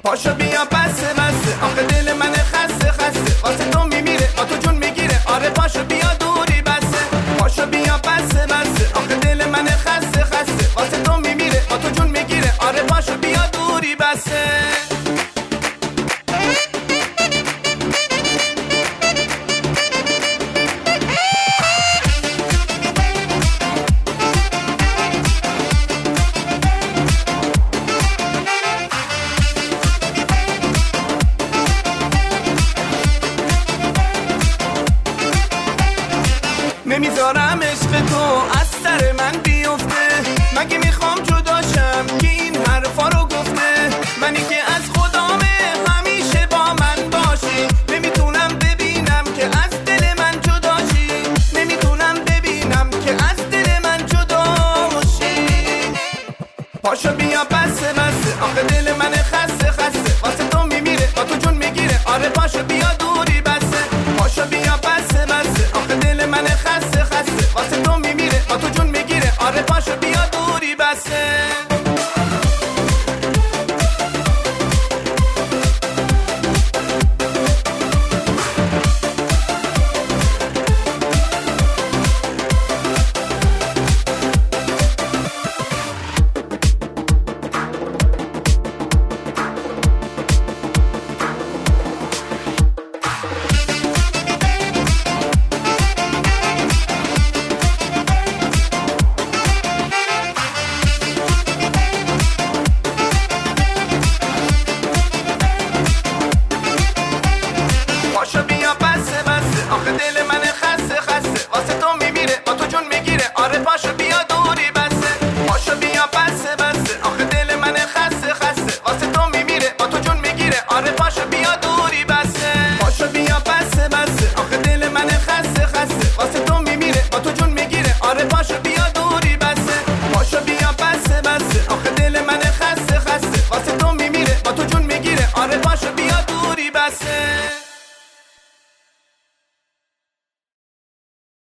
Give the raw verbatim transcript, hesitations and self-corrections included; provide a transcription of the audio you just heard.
پاشو بیا بسه بسه، آخه دل من خسته خسته، واسه تو میمیره با تو جون میگیره. آره پاشو بیا دوری بسه، پاشو بیا بسه بسه، آخه دل من خسته خسته، واسه تو میمیره با تو جون میگیره. آره پاشو بیا دوری بسه. نمیذارم عشق تو از سر من بیفته، مگه میخوام جداشم که این حرفا رو گفته. منی که از خدامه همیشه با من باشی، نمیتونم ببینم که از دل من جداشی، نمیتونم ببینم که از دل من جدا باشی. پاشو بیا بسه بسه، آخه دل من خسته خسته، واسه تو میمیره با تو جون میگیره. آره پاشو بیا دوری بسه، پاشو بیا بسه بسه، آخه دل من خسته خسته، واسه تو میمیره با تو جون میگیره. آره پاشو بیا دوری بسه. پاشو بیا بسه بسه، آخه دل من خسته خسته، واسه تو میمیره با تو جون میگیره. آره پاشو بیا دوری بسه، پاشو بیا بسه بسه، آخه دل من خسته خسته، واسه تو میمیره با تو جون میگیره. آره پاشو بیا دوری بسه، پاشو بیا بسه بسه، آخه دل من خسته خسته، واسه تو میمیره با تو جون میگیره. آره پاشو بیا دوری بسه، پاشو بیا بسه بسه، آخه دل من خسته خسته، واسه تو میمیره با تو جون میگیره. آره پاشو بیا دوری بسه.